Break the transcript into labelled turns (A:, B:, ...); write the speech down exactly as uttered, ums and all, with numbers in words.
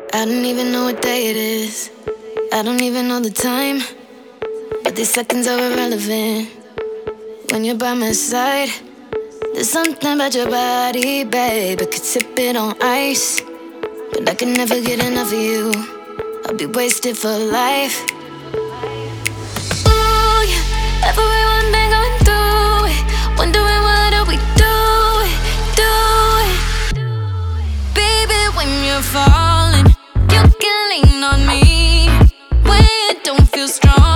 A: I don't even know what day it is. I don't even know the time. But these seconds are irrelevant when you're by my side. There's something about your body, babe. I could sip it on ice, but I can never get enough of you. I'll be wasted for life. Ooh, yeah, everyone been going through it, wondering what do we do it, do it. Baby, when you're falling, you can lean on me. When it don't feel strong,